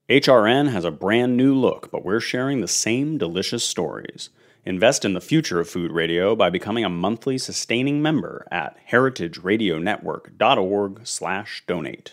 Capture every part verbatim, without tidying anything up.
H R N has a brand new look, but we're sharing the same delicious stories. Invest in the future of food radio by becoming a monthly sustaining member at heritageradionetwork.org slash donate.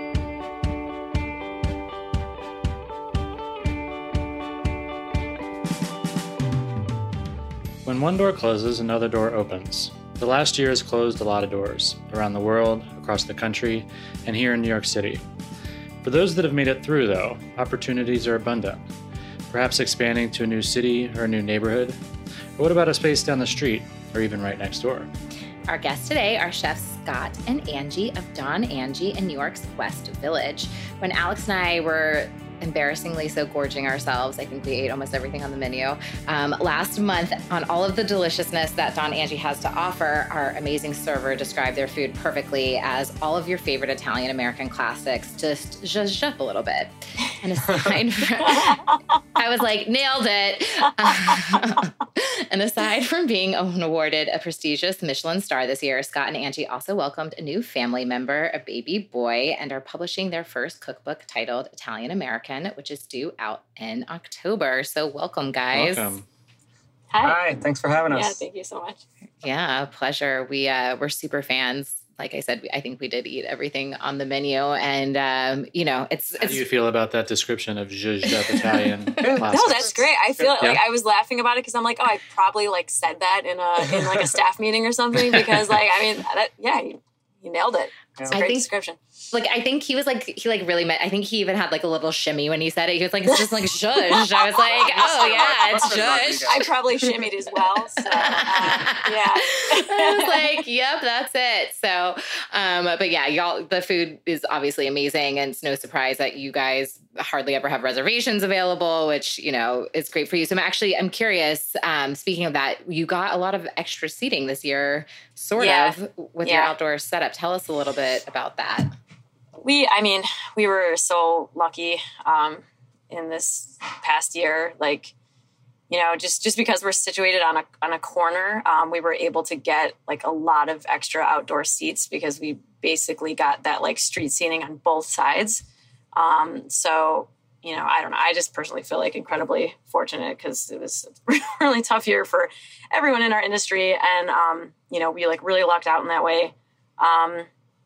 When one door closes, another door opens. The last year has closed a lot of doors, around the world, across the country, and here in New York City. For those that have made it through, though, opportunities are abundant. Perhaps expanding to a new city or a new neighborhood. Or what about a space down the street, or even right next door? Our guests today are chefs Scott and Angie of Don Angie in New York's West Village. When Alex and I were embarrassingly so gorging ourselves, I think we ate almost everything on the menu, um, last month on all of the deliciousness that Don Angie has to offer, our amazing server described their food perfectly as all of your favorite Italian-American classics, just zhuzhed up a little bit. And aside from, I was like, nailed it. And aside from being awarded a prestigious Michelin star this year, Scott and Angie also welcomed a new family member, a baby boy, and are publishing their first cookbook titled Italian American, which is due out in October. So welcome, guys. Welcome. Hi. Hi, thanks for having us. Yeah, thank you so much. Yeah, pleasure. We, uh, we're super fans. Like I said, I think we did eat everything on the menu. And, um, you know, it's... How it's do you feel about that description of zhuzhed up Italian classics? No, that's great. I feel Yeah. like I was laughing about it because I'm like, oh, I probably like said that in a in like a staff meeting or something because like, I mean, that, yeah, you, you nailed it. It's a I great think- description. Like, I think he was like, he like really meant, I think he even had like a little shimmy when he said it. He was like, it's just like zhuzh. I was like, oh yeah, it's zhuzh. I probably shimmied as well. So, uh, yeah. I was like, yep, that's it. So, um, but yeah, y'all, the food is obviously amazing. And it's no surprise that you guys hardly ever have reservations available, which, you know, is great for you. So I'm actually, I'm curious, um, speaking of that, you got a lot of extra seating this year, sort Yeah. of, with Yeah. your outdoor setup. Tell us a little bit about that. We, I mean, we were so lucky um, in this past year. Like, you know, just just because we're situated on a on a corner, um, we were able to get like a lot of extra outdoor seats because we basically got that like street seating on both sides. Um, so, you know, I don't know. I just personally feel like incredibly fortunate because it was a really tough year for everyone in our industry, and um, you know, we like really lucked out in that way. Um,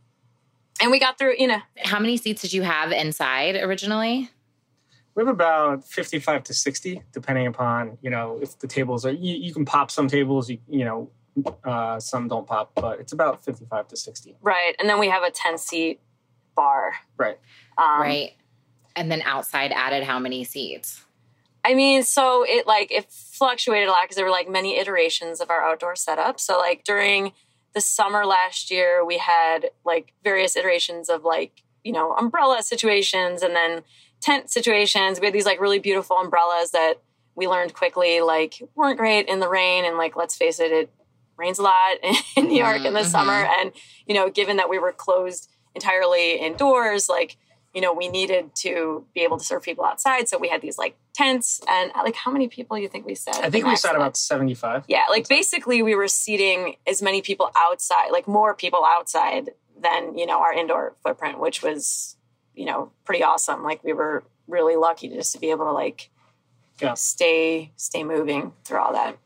And we got through, you know. How many seats did you have inside originally? We have about fifty-five to sixty, depending upon, you know, if the tables are, you, you can pop some tables, you, you know, uh, some don't pop, but it's about fifty-five to sixty. Right. And then we have a ten-seat bar. Right. Um, Right. And then outside added how many seats? I mean, so it like, it fluctuated a lot because there were like many iterations of our outdoor setup. So like during the summer last year, we had like various iterations of like, you know, umbrella situations and then tent situations. We had these like really beautiful umbrellas that we learned quickly, like weren't great in the rain. And like, let's face it, it rains a lot in New York in the Mm-hmm. summer. And, you know, given that we were closed entirely indoors, like, you know, we needed to be able to serve people outside. So we had these like tents and like how many people you think we said? I think we sat about seventy-five. Yeah, like basically we were seating as many people outside, like more people outside than, you know, our indoor footprint, which was, you know, pretty awesome. Like we were really lucky just to be able to like Yeah. stay, stay moving through all that.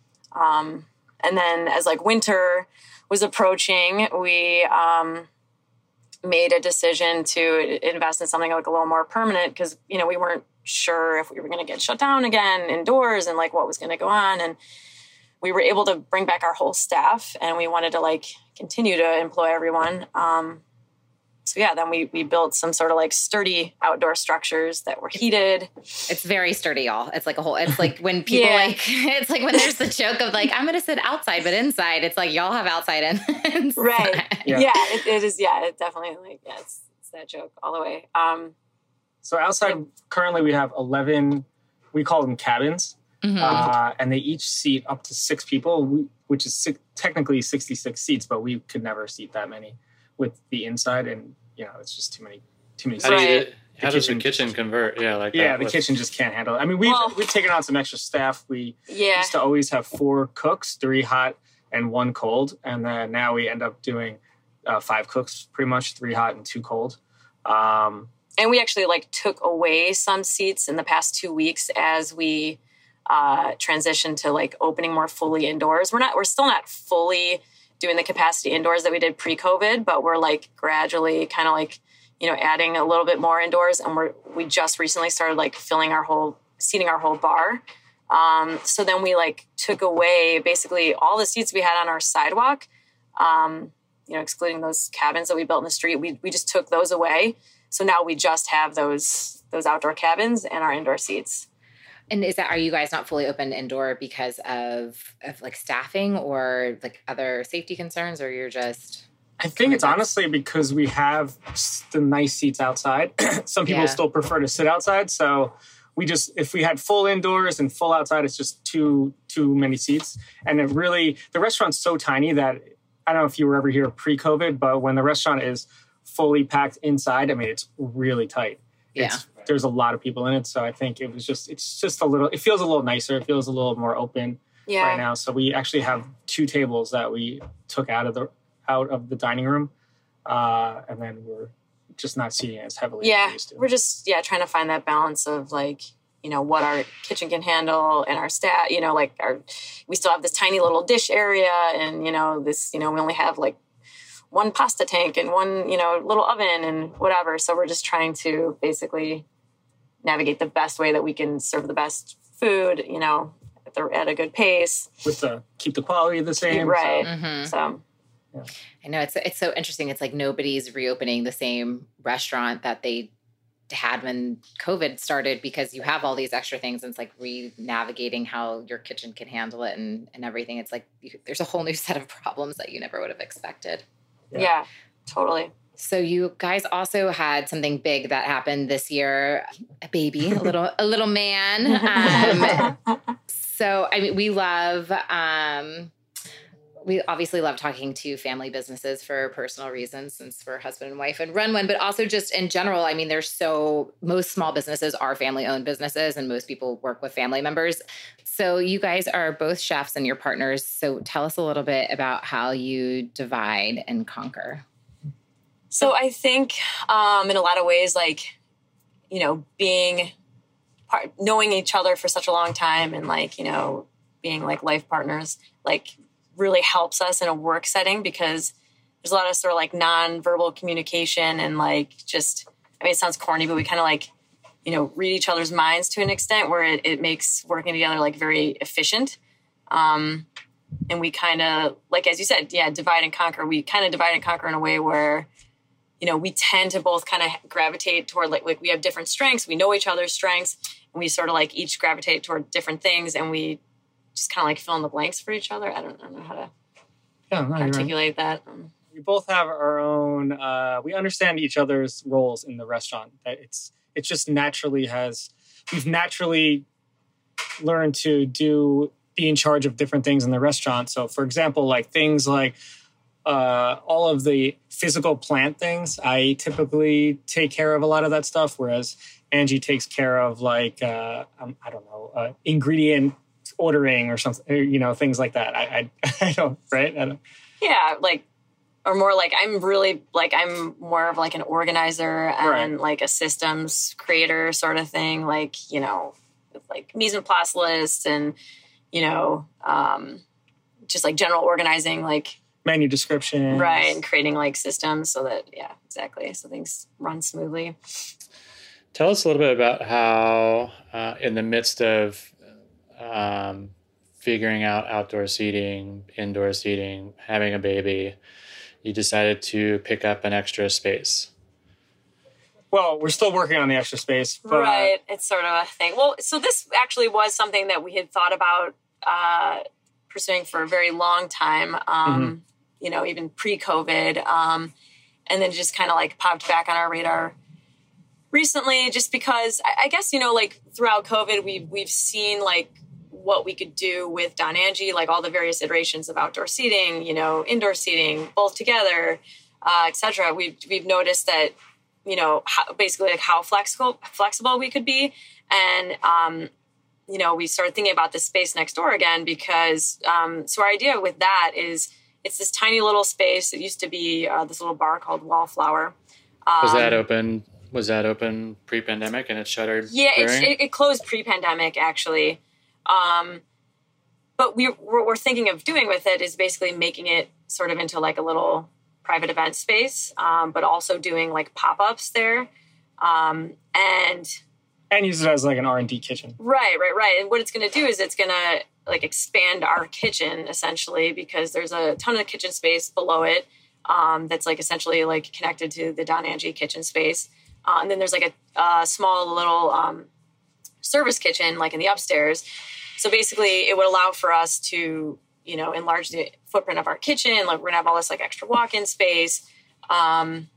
Um, and then as like winter was approaching, we um, made a decision to invest in something like a little more permanent because, you know, we weren't sure if we were going to get shut down again indoors and like what was going to go on. And we were able to bring back our whole staff and we wanted to like continue to employ everyone. Um, so yeah, then we, we built some sort of like sturdy outdoor structures that were heated. It's very sturdy, y'all. It's like a whole, it's like when people Yeah. like, it's like when there's the joke of like, I'm going to sit outside, but inside, it's like y'all have outside and inside. Right. Yeah. Yeah, it, it is. Yeah, it definitely like, yeah, it's, it's that joke all the way. Um, So outside, currently we have eleven, we call them cabins, Mhm. uh, and they each seat up to six people, we, which is six, technically sixty-six seats, but we could never seat that many with the inside, and you know it's just too many, too many How, do seats. you, Right. how The does the kitchen- kitchen convert? Yeah, like Yeah, that the with- kitchen just can't handle it. I mean, we've Well- we've taken on some extra staff. We yeah. used to always have four cooks, three hot and one cold, and then now we end up doing uh, five cooks, pretty much three hot and two cold. Um, and we actually like took away some seats in the past two weeks as we uh, transitioned to like opening more fully indoors. We're not, we're still not fully doing the capacity indoors that we did pre-COVID, but we're like gradually kind of like, you know, adding a little bit more indoors. And we're, we just recently started like filling our whole, seating our whole bar. Um, so then we like took away basically all the seats we had on our sidewalk, um, you know, excluding those cabins that we built in the street. We, we just took those away. So now we just have those, those outdoor cabins and our indoor seats. And is that, are you guys not fully open indoor because of, of like staffing or like other safety concerns, or you're just... I think it's honestly because we have the nice seats outside. Some people Yeah. still prefer to sit outside. So we just, if we had full indoors and full outside, it's just too, too many seats. And it really, the restaurant's so tiny that, I don't know if you were ever here pre-COVID, but when the restaurant is fully packed inside, I mean, it's really tight. Yeah. It's, there's a lot of people in it. So I think it was just, it's just a little, it feels a little nicer. It feels a little more open Yeah. right now. So we actually have two tables that we took out of the, out of the dining room. Uh, and then we're just not seating as heavily Yeah. as we used to. We're just, yeah, trying to find that balance of like, you know, what our kitchen can handle and our staff, you know, like our, we still have this tiny little dish area and, you know, this, you know, we only have like one pasta tank and one, you know, little oven and whatever. So we're just trying to basically navigate the best way that we can serve the best food, you know, at, the, at a good pace. With the, keep the quality the same. Right. So, Mhm. So, I know it's it's so interesting. It's like nobody's reopening the same restaurant that they had when COVID started, because you have all these extra things, and it's like re-navigating how your kitchen can handle it and, and everything. It's like you, there's a whole new set of problems that you never would have expected. Yeah. yeah, totally. So you guys also had something big that happened this year, a baby, a little a little man. Um, so I mean, we love. Um, We obviously love talking to family businesses for personal reasons, since we're husband and wife and run one, but also just in general. I mean, there's so, most small businesses are family owned businesses and most people work with family members. So you guys are both chefs and you're partners. So tell us a little bit about how you divide and conquer. So I think um, in a lot of ways, like, you know, being part, knowing each other for such a long time and like, you know, being like life partners, like, really helps us in a work setting, because there's a lot of sort of like non-verbal communication and like just, I mean, it sounds corny, but we kind of like, you know, read each other's minds to an extent where it, it makes working together like very efficient. Um, and we kind of, like, as you said, yeah, divide and conquer. We kind of divide and conquer in a way where, you know, we tend to both kind of gravitate toward like, like we have different strengths. We know each other's strengths, and we sort of like each gravitate toward different things, and we just kind of like fill in the blanks for each other. I don't, I don't know how to Yeah, no, you're right. articulate that. Um, We both have our own, uh, we understand each other's roles in the restaurant. That It's, it just naturally has, we've naturally learned to do, be in charge of different things in the restaurant. So for example, like things like uh, all of the physical plant things, I typically take care of a lot of that stuff. Whereas Angie takes care of like, uh, um, I don't know, uh, ingredient ordering or something, you know, things like that. I, I, I don't, right? I don't. yeah, like, or more like I'm really like, I'm more of like an organizer and Right. like a systems creator sort of thing. Like, you know, with like mise en place lists and, you know, um, just like general organizing, like, Menu description. right. And creating like systems so that, yeah, exactly. So things run smoothly. Tell us a little bit about how, uh, in the midst of um, figuring out outdoor seating, indoor seating, having a baby, you decided to pick up an extra space. Well, we're still working on the extra space. But, uh, Right. It's sort of a thing. Well, so this actually was something that we had thought about uh, pursuing for a very long time, um, Mm-hmm. you know, even pre-COVID. Um, and then just kind of like popped back on our radar recently, just because I, I guess, you know, like throughout COVID, we've, we've seen like what we could do with Don Angie, like all the various iterations of outdoor seating, you know, indoor seating, both together, uh, et cetera. We've, we've noticed that, you know, how, basically like how flexible, flexible we could be. And, um, you know, we started thinking about this space next door again, because, um, so our idea with that is it's this tiny little space. It used to be uh, this little bar called Wallflower. Um, Was that open Was that open pre-pandemic and it shuttered? Yeah, it's, during? it, it closed pre-pandemic, actually. Um, but we, what we're thinking of doing with it is basically making it sort of into like a little private event space, um, but also doing like pop-ups there. Um, and... And use it as like an R and D kitchen. Right, right, right. And what it's going to do is it's going to like expand our kitchen, essentially, because there's a ton of kitchen space below it um, that's like essentially like connected to the Don Angie kitchen space. Uh, and then there's like a, a small little um, service kitchen, like in the upstairs. So basically, it would allow for us to, you know, enlarge the footprint of our kitchen. Like we're gonna have all this like extra walk-in space. Um,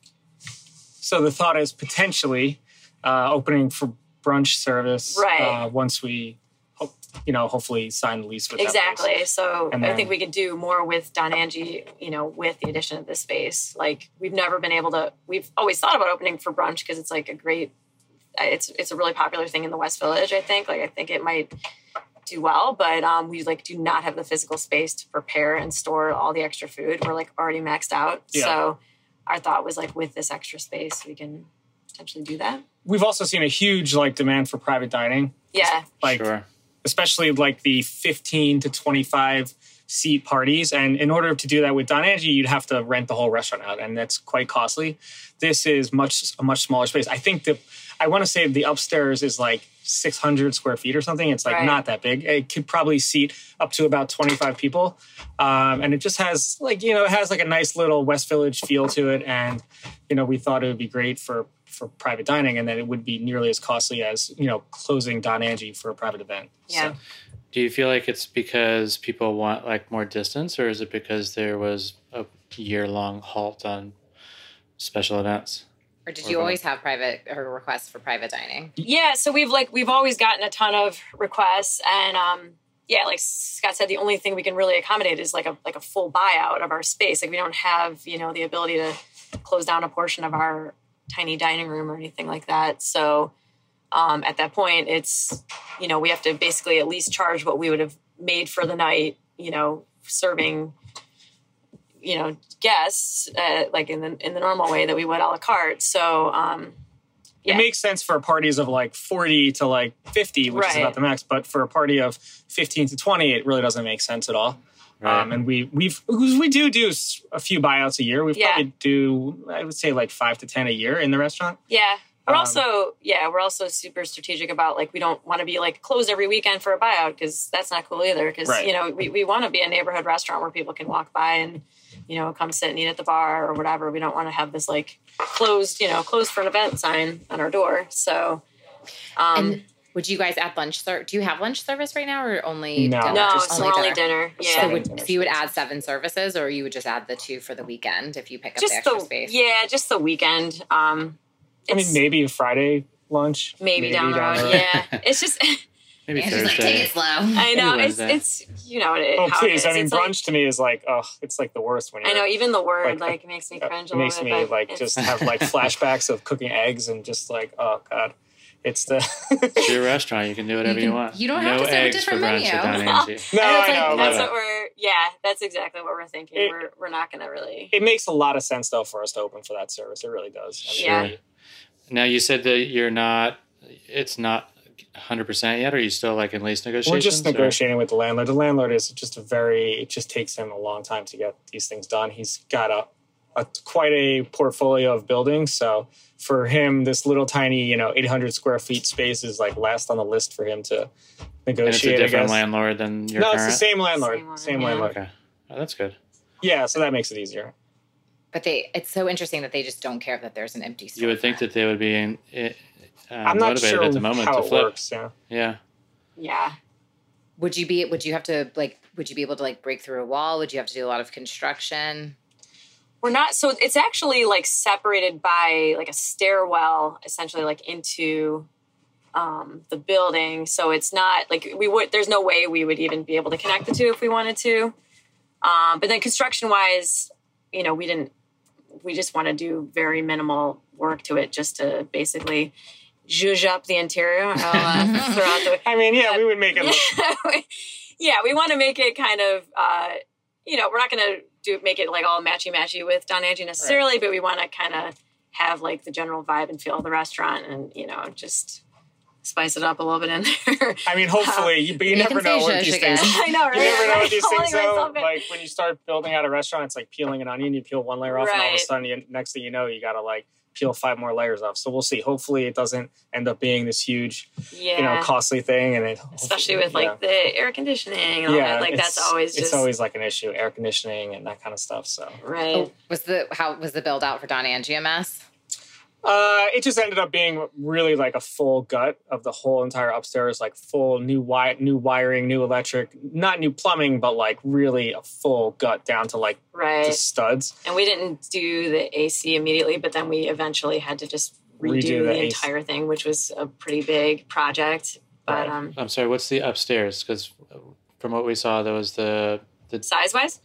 so the thought is potentially uh, opening for brunch service right. uh, once we, hope, you know, hopefully sign the lease with exactly. that place. So And I then- think we could do more with Don Angie, you know, with the addition of this space. Like we've never been able to. We've always thought about opening for brunch because it's like a great. It's it's a really popular thing in the West Village. I think. Like I think it might do well, but um, we like do not have the physical space to prepare and store all the extra food. We're like already maxed out. Yeah. So our thought was like with this extra space, we can potentially do that. We've also seen a huge like demand for private dining. Yeah. Like Sure. especially like the fifteen to twenty-five seat parties. And in order to do that with Don Angie, you'd have to rent the whole restaurant out, and that's quite costly. This is much a much smaller space. I think the I want to say the upstairs is like six hundred square feet or something. It's like Right. not that big. It could probably seat up to about twenty-five people. Um, and it just has like, you know, it has like a nice little West Village feel to it. And, you know, we thought it would be great for, for private dining, and that it would be nearly as costly as, you know, closing Don Angie for a private event. Yeah. So, Do you feel like it's because people want like more distance, or is it because there was a year-long halt on special events? Or did you always have private or requests for private dining? Yeah, so we've like we've always gotten a ton of requests, and um, yeah, like Scott said, the only thing we can really accommodate is like a like a full buyout of our space. Like we don't have you know the ability to close down a portion of our tiny dining room or anything like that. So um, at that point, it's you know we have to basically at least charge what we would have made for the night. You know, serving you know guests uh, like in the in the normal way that we would a la carte. So. Um, It Yeah. makes sense for a parties of like forty to like fifty, which is Right. about the max. But for a party of fifteen to twenty, it really doesn't make sense at all. Right. Um, and we we've we do do s- a few buyouts a year. We Yeah. probably do, I would say, like five to ten a year in the restaurant. Yeah. We're Um, also, yeah, we're also super strategic about like, we don't want to be like closed every weekend for a buyout because that's not cool either. Because, Right. you know, we, we want to be a neighborhood restaurant where people can walk by and, you know, come sit and eat at the bar or whatever. We don't want to have this like closed, you know, closed for an event sign on our door. So, um, And would you guys add lunch? Ser- do you have lunch service right now, or only No. dinner? no, just it's only only dinner. dinner. Yeah. So, Seven would, dinners. so you would add seven services, or you would just add the two for the weekend if you pick up the just extra the, space? yeah, just the weekend. Um, I mean, it's maybe a Friday lunch. maybe, down the road. Yeah. It's just, Maybe And she's like, Thursday. take it slow. I know Maybe it's, Wednesday. it's, you know, it, Oh, how please. it I is. mean, It's like- brunch to me is like, oh, it's like the worst when you're. I know even the word Like, like, makes me uh, cringe a it little makes bit. me but like it's- just have like flashbacks of cooking eggs and just like, oh God. It's the. It's your restaurant. You can do whatever you, You can- want. you don't no have to serve a eggs different for brunch menu. at Don Angie. No, And I it's like- know. That's but what we're, yeah, that's exactly what we're thinking. It- we're we're not going to really. It makes a lot of sense though for us to open for that service. It really does. I mean, Yeah. we- Now you said that you're not. It's not one hundred percent yet. Or are you still like in lease negotiations? We're just or- negotiating with the landlord. The landlord is just a very, it just takes him a long time to get these things done. He's got a, a quite a portfolio of buildings. So for him, this little tiny, you know, eight hundred square feet space is like last on the list for him to And it's a negotiate. I different guess. landlord than your No, current. it's the same landlord. Same one, Same yeah. landlord. Okay, oh, that's good. Yeah, so that makes it easier. But they, it's so interesting that they just don't care that there's an empty storefront. You would think that they would be in, uh, I'm not motivated sure at the moment how to it flip. works. Yeah. Yeah. Yeah. Would you be? Would you have to like? Would you be able to like break through a wall? Would you have to do a lot of construction? We're not, so it's actually like separated by like a stairwell, essentially like into um, the building. So it's not like we would, there's no way we would even be able to connect the two if we wanted to. Um, but then construction wise, you know, we didn't, we just want to do very minimal work to it just to basically zhuzh up the interior. I'll, uh, throw out the, I mean, yeah, we would make it look. yeah, we want to make it kind of, uh, you know, we're not going to do make it like all matchy matchy with Don Angie necessarily, right. But we want to kind of have like the general vibe and feel of the restaurant, and you know, just spice it up a little bit in there. I mean, hopefully, you, but you, You never can know say what shush these again. things. I know, right? You never know Right? what these Holding things though. myself in. Like when you start building out a restaurant, it's like peeling an onion. You peel one layer off, and all of a Right. sudden, you, next thing you know, you got to like peel five more layers off. So we'll see. Hopefully, it doesn't end up being this huge, Yeah. you know, costly thing. And it, especially with like yeah. the air conditioning and all yeah, that. Like it's, that's always just it's always like an issue, air conditioning and that kind of stuff. So right. Oh, was the how was the build out for Don Angie a mess? uh, it just ended up being really like a full gut of the whole entire upstairs, like full new wi- new wiring, new electric, not new plumbing, but like really a full gut down to like Right. the studs. And we didn't do the A C immediately, but then we eventually had to just redo, Redo the, the A C. entire thing, which was a pretty big project. But Right. um, I'm sorry, what's the upstairs? Because from what we saw, there was the the size wise,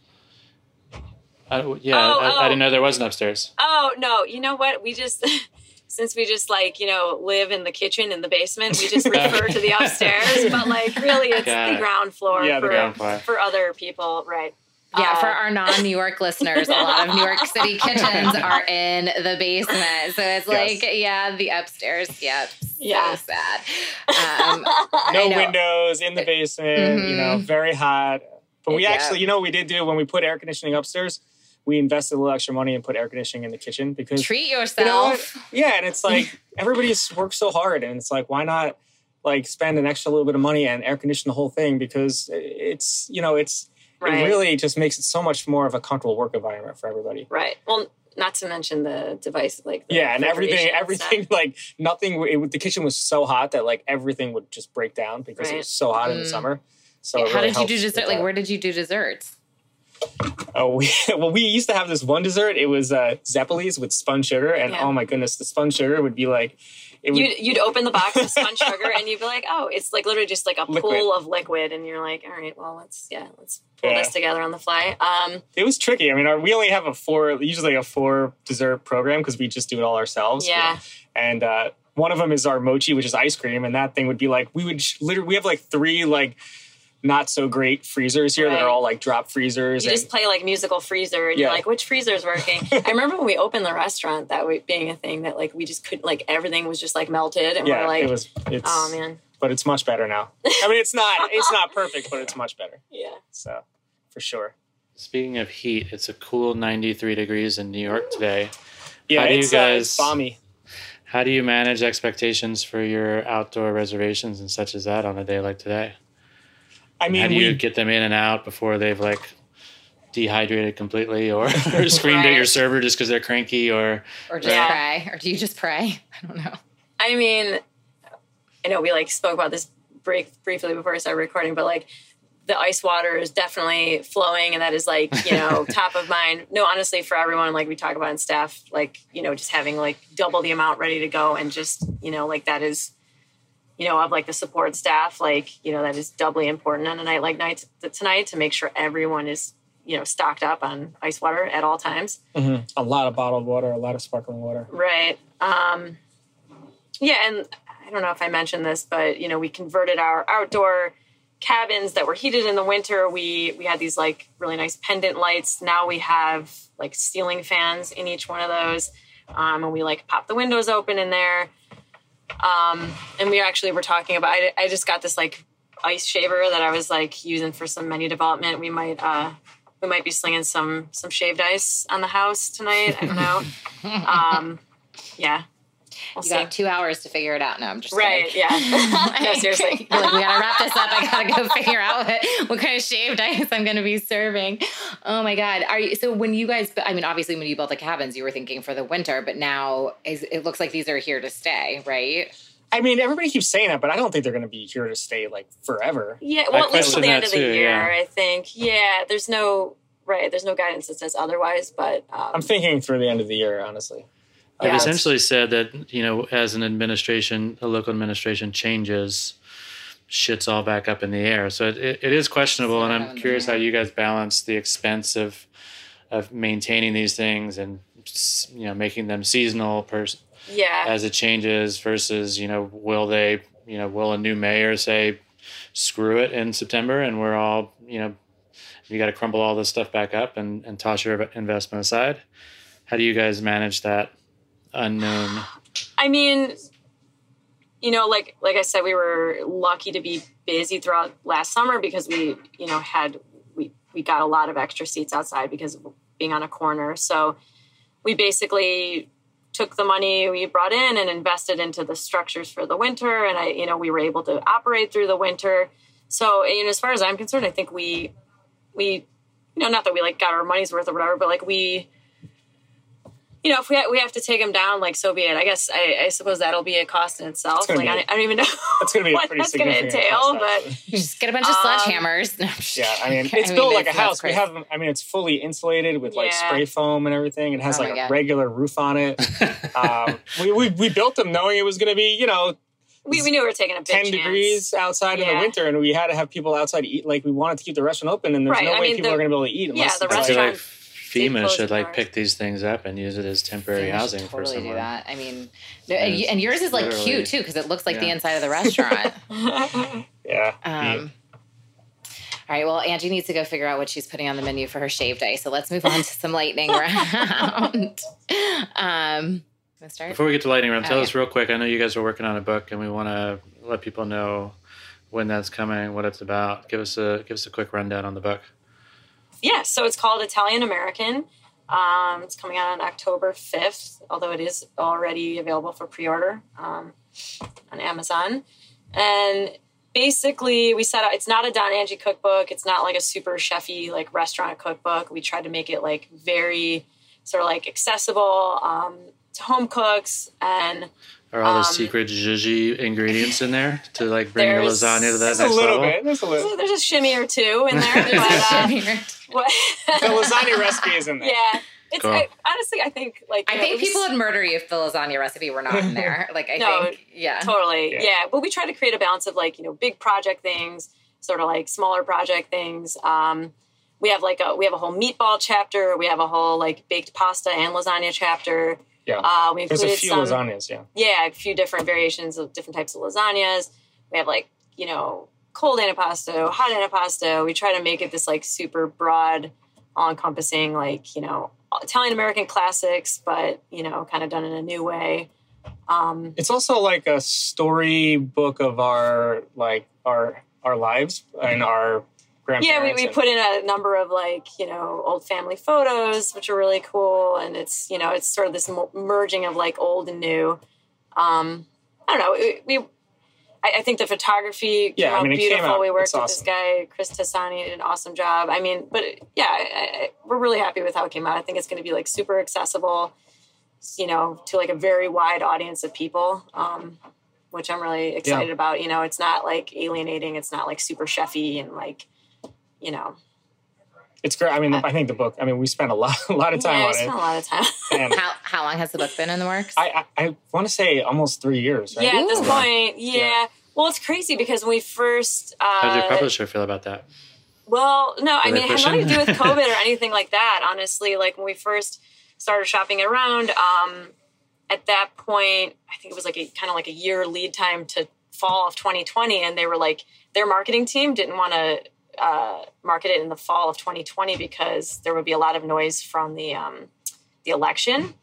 uh, yeah. Oh, I, oh. I didn't know there was an upstairs. oh no, you know what? We just since we just like you know live in the kitchen in the basement, we just refer to the upstairs. But like really, it's Got the it. ground floor Yeah, the for ground floor. for other people, right? Yeah, Uh, for our non-New York listeners, a lot of New York City kitchens are in the basement. So it's like, yeah, the upstairs. Yep. So Yeah. sad. Um, I No know. windows in the basement, you know, Mhm. very hot. But we Yeah. actually, you know, what we did do when we put air conditioning upstairs, we invested a little extra money and put air conditioning in the kitchen because Treat you know yourself. what? Yeah, and it's like everybody's worked so hard, and it's like, why not like spend an extra little bit of money and air condition the whole thing? Because it's, you know, it's Right. it really just makes it so much more of a comfortable work environment for everybody. Right. Well, not to mention the device, like the Yeah, and everything, refrigeration everything, like nothing. It, the kitchen was so hot that like everything would just break down because it Right. was so hot in the Mm. summer. So it How really did you do helps with dessert? Like, that. where did you do desserts? Oh, we, well, we used to have this one dessert. It was uh, Zeppelis with spun sugar, and Yeah. oh my goodness, the spun sugar would be like, it would, You'd, you'd open the box of spun sugar and you'd be like, oh, it's like literally just like a Liquid. pool of liquid. And you're like, all right, well, let's, yeah, let's pull Yeah. this together on the fly. Um, it was tricky. I mean, our, we only have a four, usually a four dessert program because we just do it all ourselves. yeah. And uh, one of them is our mochi, which is ice cream, and that thing would be like, we would sh- literally, we have like three like not so great freezers here that Right. are all like drop freezers. You and, just play like musical freezer and Yeah. you're like, which freezer's working? I remember when we opened the restaurant, that way being a thing that like we just couldn't, like everything was just like melted. And yeah, we're like, it was. It's, oh man. but it's much better now. I mean, it's not, it's not perfect, but it's much better. Yeah. So for sure. Speaking of heat, it's a cool ninety-three degrees in New York today. Yeah, How do you it's, uh, it's guys- balmy. How do you manage expectations for your outdoor reservations and such as that on a day like today? I mean, How do you we, get them in and out before they've like dehydrated completely or, or screamed at your Right. server just because they're cranky or Or just Yeah. pray? Or do you just pray? I don't know. I mean, I know we like spoke about this brief, briefly before I started recording, but like the ice water is definitely flowing, and that is like you know top of mind. No, honestly, for everyone, like we talk about in staff, like you know just having like double the amount ready to go, and just you know like that is you know of like the support staff, like you know that is doubly important on a night like night tonight to make sure everyone is you know stocked up on ice water at all times. Mhm. a lot of bottled water, a lot of sparkling water. Right. Um, yeah, and I don't know if I mentioned this, but you know, we converted our outdoor cabins that were heated in the winter. We we had these like really nice pendant lights. Now we have like ceiling fans in each one of those, um, and we like pop the windows open in there. Um, and we actually were talking about. I, I just got this like ice shaver that I was like using for some menu development. We might uh, we might be slinging some some shaved ice on the house tonight. I don't know. Um, yeah. We'll You see. got two hours to figure it out. No, I'm just Right, kidding. yeah. No, seriously. You're like, we gotta wrap this up. I gotta go figure out what, what kind of shaved ice I'm gonna be serving. Oh my god! Are you so when you guys? I mean, obviously, when you built the cabins, you were thinking for the winter, but now is, it looks like these are here to stay, right? I mean, everybody keeps saying that, but I don't think they're going to be here to stay like forever. Yeah, well, at least till question the end that of the too, year, yeah. I think. Yeah, there's no right. There's no guidance that says otherwise, but um, I'm thinking through the end of the year, honestly. I've Yeah. essentially said that, you know, as an administration, a local administration changes, shit's all back up in the air. So it, it, it is questionable, and I'm curious how you guys balance the expense of of maintaining these things and, you know, making them seasonal pers- yeah, as it changes versus, you know, will they, you know, will a new mayor say, screw it in September and we're all, you know, you got to crumble all this stuff back up and, and toss your investment aside. How do you guys manage that unknown? I mean, you know, like like I said, we were lucky to be busy throughout last summer because we, you know, had we we got a lot of extra seats outside because of being on a corner. So we basically took the money we brought in and invested into the structures for the winter. And I, you know, we were able to operate through the winter. So, you know, as far as I'm concerned, I think we, we, you know, not that we like got our money's worth or whatever, but like we, you know, if we ha- we have to take them down, like, so be it. I guess I, I suppose that'll be a cost in itself. Like, be, I, I don't even know it's going to be what a pretty that's going to significant entail, cost, but actually. Just get a bunch of Um, sledgehammers. No, I'm just Yeah, I mean, kidding. it's built like a that's house. We crazy. have, I mean, it's fully insulated with like Yeah. spray foam and everything. It has Oh like my a God. regular roof on it. um, we, we we built them knowing it was going to be, you know, we, we knew we were taking a big ten chance. degrees outside in Yeah. the winter, and we had to have people outside eat. Like, we wanted to keep the restaurant open, and there's Right, no I way mean, people the- are going to be able to eat yeah, unless the it's I like, feel like restaurant FEMA closing should like doors. pick these things up and use it as temporary Yeah, we should housing for totally someone. do that. I mean, no, And and, y- and yours is like literally- cute too because it looks like the yeah. inside of the restaurant. yeah. Um, all right. Well, Angie needs to go figure out what she's putting on the menu for her shaved ice. So let's move on to some lightning round. um, let's start. Before we get to lightning round, Oh, tell yeah. us real quick. I know you guys are working on a book, and we want to let people know when that's coming, what it's about. Give us a give us a quick rundown on the book. Yeah, so it's called Italian American. Um, it's coming out on October fifth, although it is already available for pre-order um, on Amazon. And basically, we set out, it's not a Don Angie cookbook. It's not like a super chefy, like restaurant cookbook. We tried to make it like very sort of like accessible um, to home cooks. And Are all the Um, secret zhuzhi ingredients in there to like bring your There's- lasagna to that There's next a little level? bit. There's a little. there's a shimmy or two in there. but, uh, what, The lasagna recipe is in there. yeah. It's, Cool. I, honestly, I think like I you know, think it was- people would murder you if the lasagna recipe were not in there. Like, I No, think, yeah. Totally. Yeah. Yeah. But we try to create a balance of like, you know, big project things, sort of like smaller project things. Um, we have like a, we have a whole meatball chapter. We have a whole like baked pasta and lasagna chapter. Yeah. Uh, we There's included a few some, lasagnas, yeah. yeah, a few different variations of different types of lasagnas. We have like, you know, cold antipasto, hot antipasto. We try to make it this like super broad, all encompassing, like, you know, Italian American classics, but, you know, kind of done in a new way. Um, It's also like a storybook of our like our our lives and our grandparents. Yeah, we, we and- put in a number of like, you know, old family photos, which are really cool. And it's, you know, it's sort of this mo- merging of like old and new. Um, I don't know. We, we I, I think the photography came Yeah, I out mean, it came beautiful. out- we worked it's with awesome. this guy, Chris Tassani, did an awesome job. I mean, but yeah, I, I, we're really happy with how it came out. I think it's going to be like super accessible, you know, to like a very wide audience of people. Um, which I'm really excited Yeah. about. You know, it's not like alienating. It's not like super chefy and like, you know. It's great. I mean, I think the book. I mean, we spent a lot, a lot of time yeah, on I spent a it. lot of time. And How how long has the book been in the works? I, I, I want to say almost three years. Right? yeah, at this Ooh. point, yeah. Yeah. Well, it's crazy because when we first. Uh, How did your publisher feel about that? Well, no, I Were mean, they it had nothing to do with pushing? COVID or anything like that, honestly. Like when we first started shopping it around, um, at that point, I think it was like a kind of like a year lead time to fall of twenty twenty. And they were like, their marketing team didn't want to uh, market it in the fall of twenty twenty because there would be a lot of noise from the, um, the election.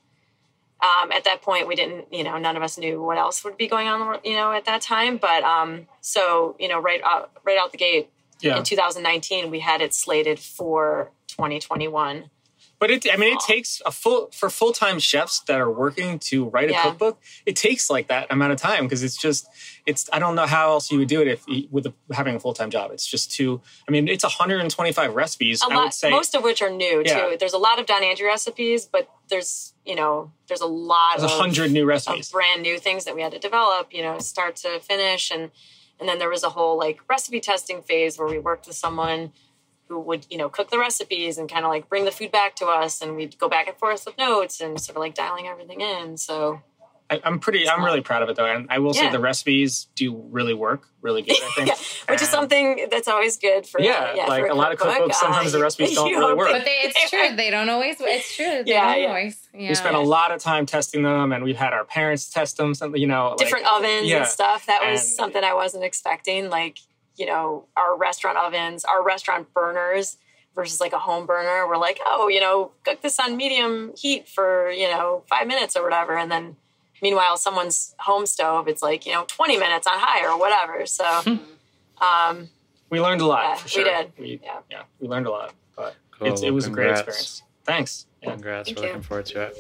Um, at that point, we didn't, you know, none of us knew what else would be going on, you know, at that time. But um, so, you know, right out, right out the gate, Yeah. in two thousand nineteen, we had it slated for twenty twenty-one. But it, I mean, it takes a full for full time chefs that are working to write a Yeah. cookbook. It takes like that amount of time because it's just it's. I don't know how else you would do it if with a, having a full time job. It's just too. I mean, it's one hundred twenty-five recipes. A I lot, would say most of which are new Yeah. too. There's a lot of Don Andrew recipes, but there's you know there's a lot there's a of hundred new of recipes. brand new things that we had to develop. You know, start to finish, and and then there was a whole like recipe testing phase where we worked with someone who would, you know, cook the recipes and kind of like bring the food back to us, and we'd go back and forth with notes and sort of like dialing everything in. So I, I'm pretty. I'm really proud of it though, and I will say Yeah. the recipes do really work, really good. I think. yeah, which is And- something that's always good for Yeah, yeah like for a lot of cookbook. cookbooks, sometimes the recipes don't you really hope work. But they, it's true. They don't always. It's true. They Yeah, don't yeah. always. Yeah. We spent a lot of time testing them, and we've had our parents test them. Something you know, like- different ovens yeah. and stuff. That was And- something I wasn't expecting. Like, you know, our restaurant ovens, our restaurant burners versus like a home burner. We're like, oh, you know, cook this on medium heat for, you know, five minutes or whatever. And then meanwhile, someone's home stove, it's like, you know, twenty minutes on high or whatever. So um, we learned a lot. Yeah, for sure. we did. We, yeah. yeah, we learned a lot. But Cool. it's, it was Congrats. a great experience. Thanks. Yeah. Congrats. Thank We're you. looking forward to it.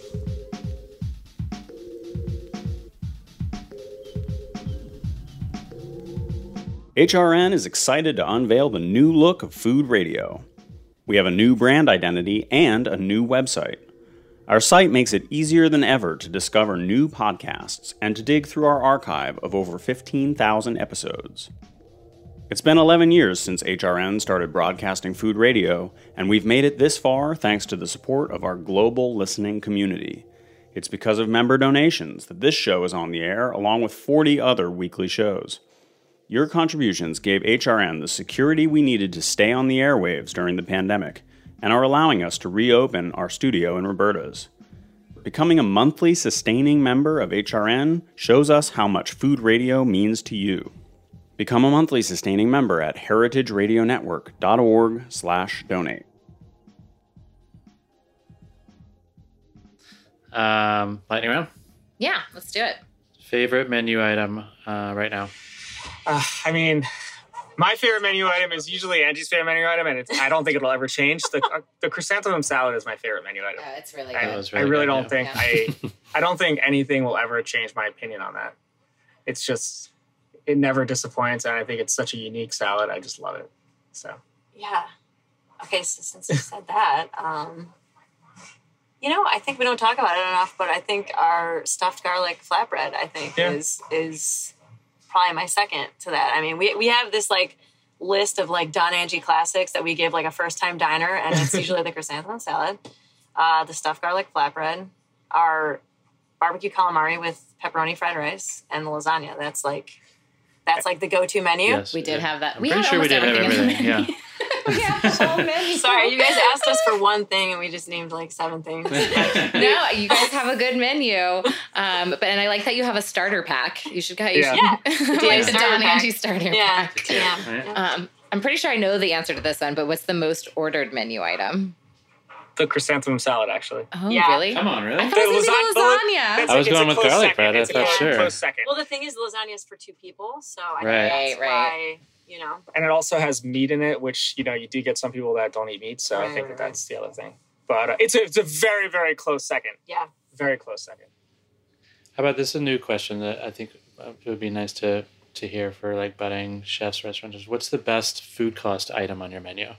H R N is excited to unveil the new look of food radio. We have a new brand identity and a new website. Our site makes it easier than ever to discover new podcasts and to dig through our archive of over fifteen thousand episodes. It's been eleven years since H R N started broadcasting food radio, and we've made it this far thanks to the support of our global listening community. It's because of member donations that this show is on the air, along with forty other weekly shows. Your contributions gave H R N the security we needed to stay on the airwaves during the pandemic, and are allowing us to reopen our studio in Roberta's. Becoming a monthly sustaining member of H R N shows us how much food radio means to you. Become a monthly sustaining member at heritageradionetwork.org slash donate. Um, lightning round. Yeah, let's do it. Favorite menu item uh, right now? Uh, I mean, my favorite menu item is usually Angie's favorite menu item, and it's, I don't think it'll ever change. The, uh, the chrysanthemum salad is my favorite menu item. Oh, it's really I, good. was I really really good, don't yeah. think Yeah. I I don't think anything will ever change my opinion on that. It's just it never disappoints, and I think it's such a unique salad. I just love it. So Yeah. Okay, so since you said that, um, you know, I think we don't talk about it enough, but I think our stuffed garlic flatbread, I think, Yeah. is is probably my second to that. I mean, we we have this like list of like Don Angie classics that we give like a first time diner, and it's usually the chrysanthemum salad, uh, the stuffed garlic flatbread, our barbecue calamari with pepperoni fried rice, and the lasagna. That's like that's like the go to menu. Yes. We did have that. I'm We pretty had sure we almost did have everything in the everything. menu. Yeah. We had a whole menu. Sorry, you guys asked us for one thing, and we just named like seven things. No, you guys have a good menu. Um, but and I like that you have a starter pack. You should get you Yeah. should, Yeah. like the Starter Don pack. Angie starter Yeah, pack. yeah. Right. yeah. Um, I'm pretty sure I know the answer to this one, but what's the most ordered menu item? the chrysanthemum salad, actually. Oh, Yeah. really? Come on, really? I thought it was gonna be the lasagna- lasagna. that's I was it's going a with close garlic second. bread, I It's a thought, close- sure. close second. Well, the thing is, lasagna is for two people, so I Right. think that's Right, why, you know. And it also has meat in it, which, you know, you do get some people that don't eat meat. So I Right, think right, that that's the other thing. But uh, it's, a, it's a very, very close second. Yeah. Very close second. How about this? Is a new question that I think it would be nice to to hear for like budding chefs, restaurateurs. What's the best food cost item on your menu?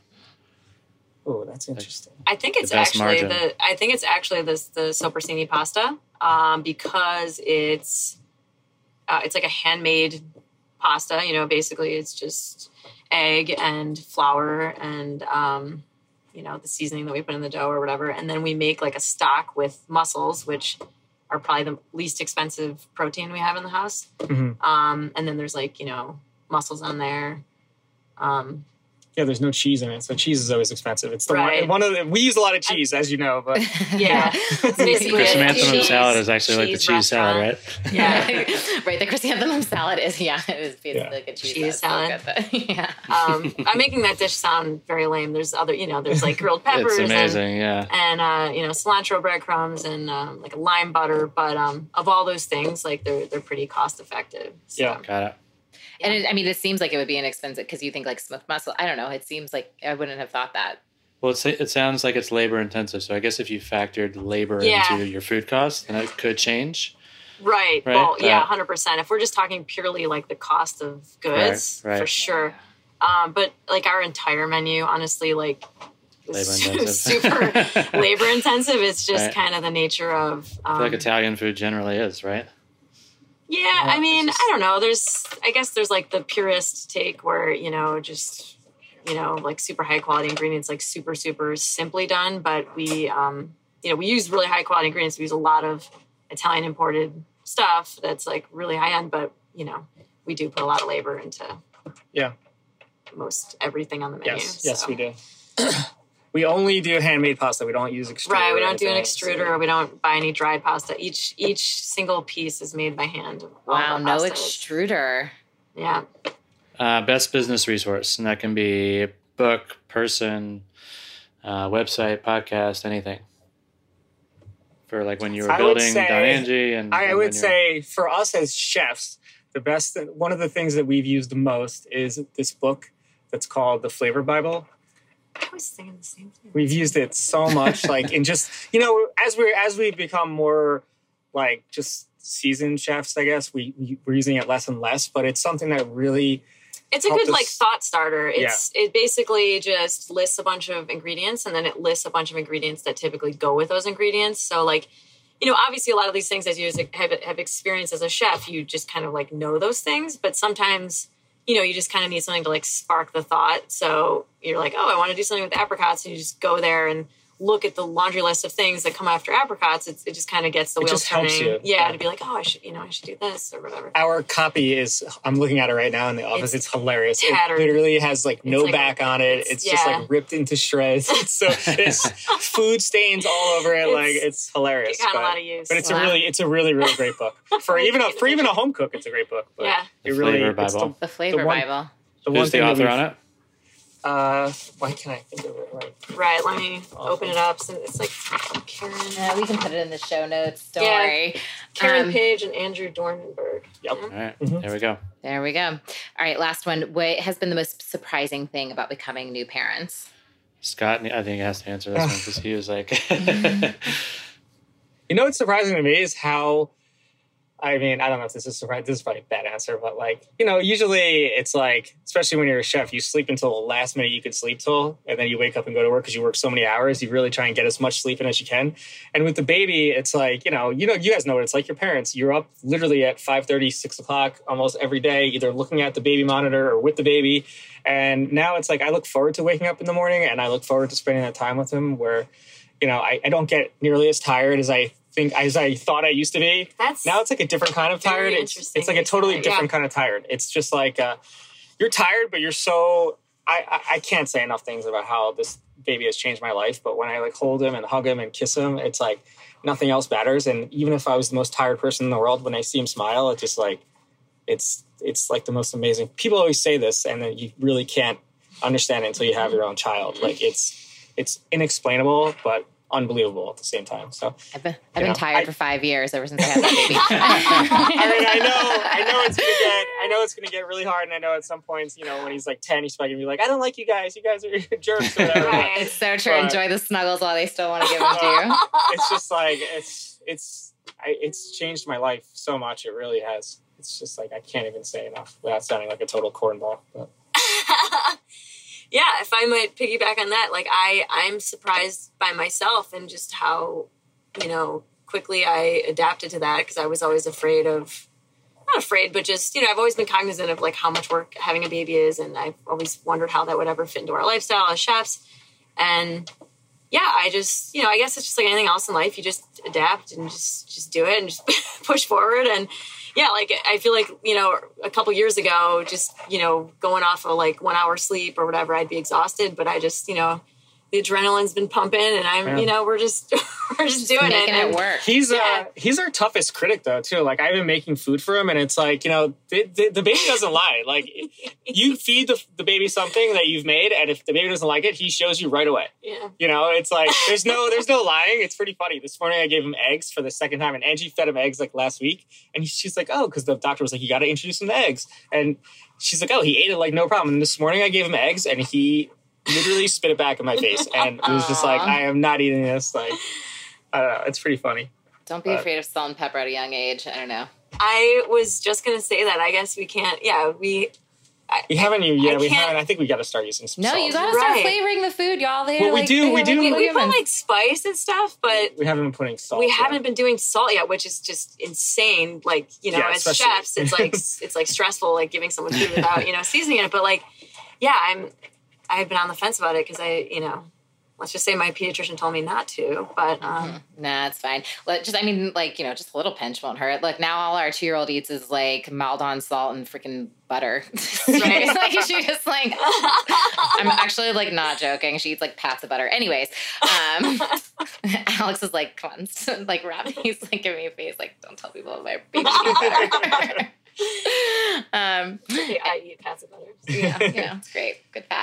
Oh, that's interesting. I think it's The best actually margin. the I think it's actually this the soppressini pasta um, because it's uh, it's like a handmade pasta. You know, basically it's just egg and flour and um, you know the seasoning that we put in the dough or whatever, and then we make like a stock with mussels, which are probably the least expensive protein we have in the house. Mhm. Um, and then there's like you know mussels on there. Um, Yeah, there's no cheese in it, so cheese is always expensive. It's the Right. one, one of the, we use a lot of cheese, as you know, but yeah, it's basically a Chrysanthemum cheese- salad is actually like the cheese salad, restaurant. right? Yeah. Right, the chrysanthemum salad is, yeah, it is basically Yeah. like a cheese, Cheese salad. salad. So good, but, yeah. um, I'm making that dish sound very lame. There's other, you know, there's like grilled peppers It's amazing, yeah. and, and uh, you know, cilantro breadcrumbs and um, like a lime butter. But um, of all those things, like they're they're pretty cost effective. So. Yeah. Got it. And it, I mean, it seems like it would be inexpensive because you think like smoked mussel. I don't know. It seems like I wouldn't have thought that. Well, it's, it sounds like it's labor intensive. So I guess if you factored labor Yeah. into your food costs, then it could change. Right. Right, Well, yeah, uh, one hundred percent. If we're just talking purely like the cost of goods, Right, right. for sure. Um, but like our entire menu, honestly, like is Labor intensive. super labor intensive. It's just Right. kind of the nature of. Um, I feel like Italian food generally is, right? Yeah, Yeah, I mean, it's just- I don't know. There's, I guess there's like the purist take where, you know, just, you know, like super high quality ingredients, like super, super simply done. But we, um, you know, we use really high quality ingredients. We use a lot of Italian imported stuff that's like really high end, but, you know, we do put a lot of labor into Yeah. most everything on the menu. Yes, yes, so. we do. We only do handmade pasta. We don't use extruder. Right, we or don't do an anything, so- extruder. We don't buy any dried pasta. Each each single piece is made by hand. All Wow, of no our pastas. extruder. Yeah. Uh, best business resource, and that can be book, person, uh, website, podcast, anything? For like when you were I would building say- Don Angie and I and would when you're- say for us as chefs, the best, one of the things that we've used the most is this book that's called The Flavor Bible. I was thinking the same thing. We've used it so much, like in just, you know, as we're, as we become more like just seasoned chefs, I guess we, we we're using it less and less, but it's something that really, It's a helped good like us- thought starter. It's it basically just lists a bunch of ingredients, and then it lists a bunch of ingredients that typically go with those ingredients. So like, you know, obviously a lot of these things, as you have have experienced as a chef, you just kind of like know those things. But sometimes, you know, you just kind of need something to like spark the thought. So you're like, oh, I want to do something with apricots, and you just go there and look at the laundry list of things that come after apricots. It's, it just kind of gets the It wheels just helps turning. you. Yeah, Yeah. to be like, oh, I should, you know, I should do this or whatever. our copy is, I'm looking at it right now in the office. It's, It's hilarious. tattered. It literally has like no like- back on it. it's- It's, just yeah. like ripped into shreds. It's so it's food stains all over it. It's- like it's hilarious. It got but, a lot of use. but it's Wow. a really, it's a really, really great book for even a for even a home cook. It's a great book. But Yeah. it The really Flavor it's Bible. The Flavor The one- Bible. The, the one Who's the thing that author we've- on it? Uh, why can't I think of it right? Right, let me open it up. So it's like Karen, Yeah, we can put it in the show notes. Don't Yeah. worry. Karen Um, Page and Andrew Dornenberg. Yep. All right, Mhm. there we go. There we go. All right, last one. What has been the most surprising thing about becoming new parents? Scott, I think, has to answer this one because he was like, You know what's surprising to me is how, I mean, I don't know if this is surprising. This is probably a bad answer, but like, you know, usually it's like, especially when you're a chef, you sleep until the last minute you could sleep till, and then you wake up and go to work because you work so many hours. You really try and get as much sleep in as you can. And with the baby, it's like, you know, you know, you guys know what it's like. Your parents, you're up literally at five thirty, six o'clock almost every day, either looking at the baby monitor or with the baby. And now it's like, I look forward to waking up in the morning, and I look forward to spending that time with him where, you know, I, I don't get nearly as tired as I think as I thought I used to be. That's Now it's like a different kind of Very tired. It's, interesting it's like a totally yeah. different kind of tired. It's just like uh, you're tired, but you're so. I, I I can't say enough things about how this baby has changed my life. But when I like hold him and hug him and kiss him, it's like nothing else matters. And even if I was the most tired person in the world, when I see him smile, it's just like it's it's like the most amazing. People always say this, and then you really can't understand it until you have your own child. Like it's it's inexplainable, but unbelievable at the same time. So I've been, I've You been know, tired I- for five years ever since I had that baby. I mean, I know, I know it's gonna get, I know it's gonna get really hard, and I know at some points, you know, when he's like ten, he's probably gonna be like, I don't like you guys, you guys are jerks or whatever. Right. It's so true. But- Enjoy the snuggles while they still want to give them to you. It's just like it's, it's, I, it's changed my life so much. It really has. It's just like I can't even say enough without sounding like a total cornball. But yeah, if I might piggyback on that, like I, I'm surprised by myself and just how, you know, quickly I adapted to that because I was always afraid of, not afraid, but just, you know, I've always been cognizant of like how much work having a baby is. And I've always wondered how that would ever fit into our lifestyle as chefs. And yeah, I just, you know, I guess it's just like anything else in life. You just adapt and just, just do it and just push forward. And yeah, like I feel like, you know, a couple years ago, just, you know, going off of like one hour sleep or whatever, I'd be exhausted, but I just, you know, the adrenaline's been pumping and I'm, Yeah. you know, we're just, we're just doing it. Making And it work. he's, Yeah. uh, he's our toughest critic though, too. Like I've been making food for him, and it's like, you know, the, the, the baby doesn't lie. Like you feed the, the baby something that you've made, and if the baby doesn't like it, he shows you right away. Yeah. You know, it's like there's no there's no lying. It's pretty funny. This morning I gave him eggs for the second time, and Angie fed him eggs like last week, and he, she's like, oh, because the doctor was like, you got to introduce him to eggs, and she's like, oh, he ate it like no problem. And this morning I gave him eggs, and he literally spit it back in my face, and it was just like, Aw. I am not eating this. Like, I don't know. It's pretty funny. Don't be But- afraid of salt and pepper at a young age. I don't know. I was just going to say that. I guess we can't, yeah, we, I, We haven't you yeah, I we can't- haven't. I think we got to start using some No, salt. you gotta start Right. flavoring the food, y'all. They Well, we like, do, they we are do. making we put humans. like spice and stuff, but We haven't been putting salt. we yet. haven't been doing salt yet, which is just insane. Like, you know, Yeah, as especially- chefs, it's like it's like stressful, like giving someone food without, you know, seasoning it. But like, yeah, I'm I've been on the fence about it because I, you know, let's just say my pediatrician told me not to. But um, Nah, it's fine. Let just I mean, like, you know, just a little pinch won't hurt. Look, now all our two year old eats is like Maldon salt and freaking butter. Right. Like she just like I'm actually like not joking. She eats like pats of butter. Anyways, um Alex is like cleansed, like rapping. He's like giving me a face like, don't tell people my baby eats butter. um I eat pats of butter. yeah, you know, it's great. Good fat.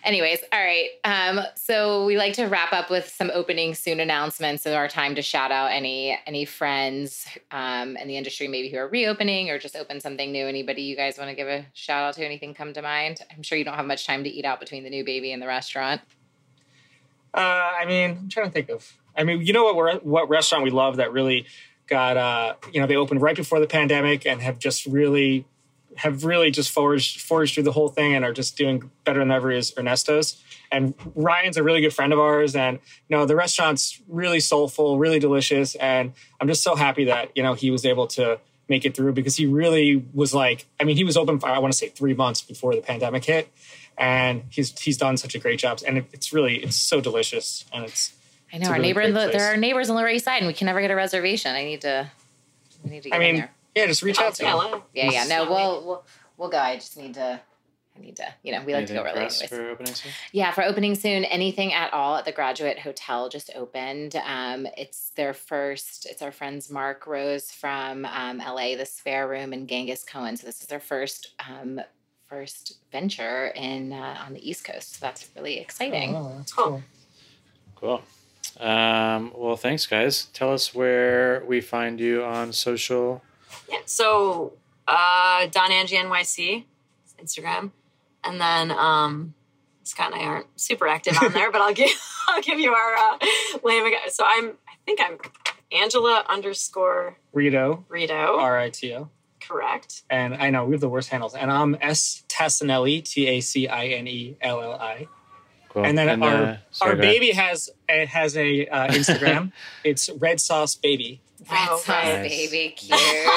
Anyways, all right. Um, so we like to wrap up with some opening soon announcements. So our time to shout out any any friends um, in the industry, maybe who are reopening or just open something new. Anybody you guys want to give a shout out to? Anything come to mind? I'm sure you don't have much time to eat out between the new baby and the restaurant. Uh, I mean, I'm trying to think of. I mean, you know what? We're, what restaurant we love that really got. Uh, you know, they opened right before the pandemic and have just really. have really just forged forged through the whole thing and are just doing better than ever is Ernesto's. And Ryan's a really good friend of ours. And, you know, the restaurant's really soulful, really delicious. And I'm just so happy that, you know, he was able to make it through because he really was like, I mean, he was open for, I want to say three months before the pandemic hit. And he's, he's done such a great job. And it, it's really, it's so delicious. And it's, I know our really neighbor, in the, there are neighbors on the right side and we can never get a reservation. I need to, I need to get I mean, in there. Yeah, just reach out to him. Yeah, yeah. No, we'll we'll we'll go. I just need to. I need to. You know, we like Anything to go early. for, for opening soon? Yeah, for opening soon. Anything at all at the Graduate Hotel just opened. Um, it's their first. It's our friends Mark Rose from um, L A, the Spare Room, and Genghis Cohen. So this is their first um, first venture in uh, on the East Coast. So that's really exciting. Oh, that's cool. Cool. Um, well, thanks, guys. Tell us where we find you on social. Yeah, so uh, Don Angie N Y C, Instagram, and then um, Scott and I aren't super active on there, but I'll give I'll give you our uh, lame again. So I'm I think I'm Angela underscore Rito Rito R I T O correct. And I know we have the worst handles, and I'm S Tassinelli T A C I N E L L I. Cool. And then and, our uh, sorry, our baby has it has a uh, Instagram. It's Red Sauce Baby. Red Oh, Sauce nice. Baby, cute.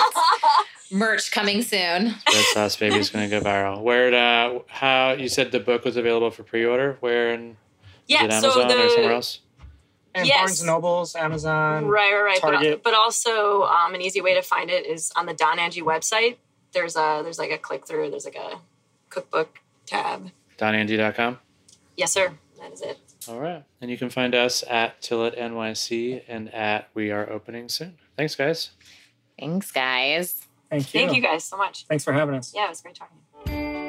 Merch coming soon. Red Sauce Baby is going to go viral. Where? Uh, how you said the book was available for pre-order? Where? In, Yeah, is it so Amazon the or somewhere else? And Yes. Barnes and Nobles, Amazon. right, right, right. Target. But, but also um, an easy way to find it is on the Don Angie website. There's a there's like a click through. There's like a cookbook tab. don angie dot com. Yes, sir. That is it. All right. And you can find us at Tillet N Y C and at We Are Opening Soon. Thanks, guys. Thanks, guys. Thank you. Thank you guys so much. Thanks for having us. Yeah, it was great talking to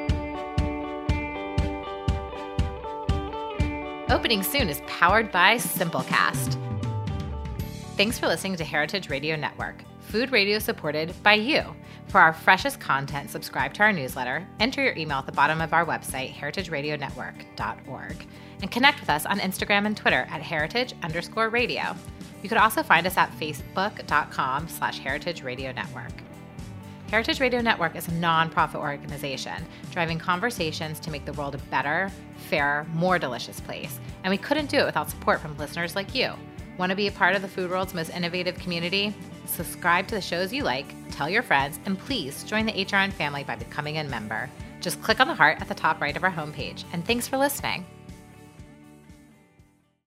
you. Opening Soon is powered by Simplecast. Thanks for listening to Heritage Radio Network, food radio supported by you. For our freshest content, subscribe to our newsletter, enter your email at the bottom of our website, heritage radio network dot org, and connect with us on Instagram and Twitter at heritage underscore radio. You could also find us at facebook.com slash heritage radio network. Heritage Radio Network is a nonprofit organization driving conversations to make the world a better, fairer, more delicious place. And we couldn't do it without support from listeners like you. Want to be a part of the food world's most innovative community? Subscribe to the shows you like, tell your friends, and please join the H R N family by becoming a member. Just click on the heart at the top right of our homepage. And thanks for listening.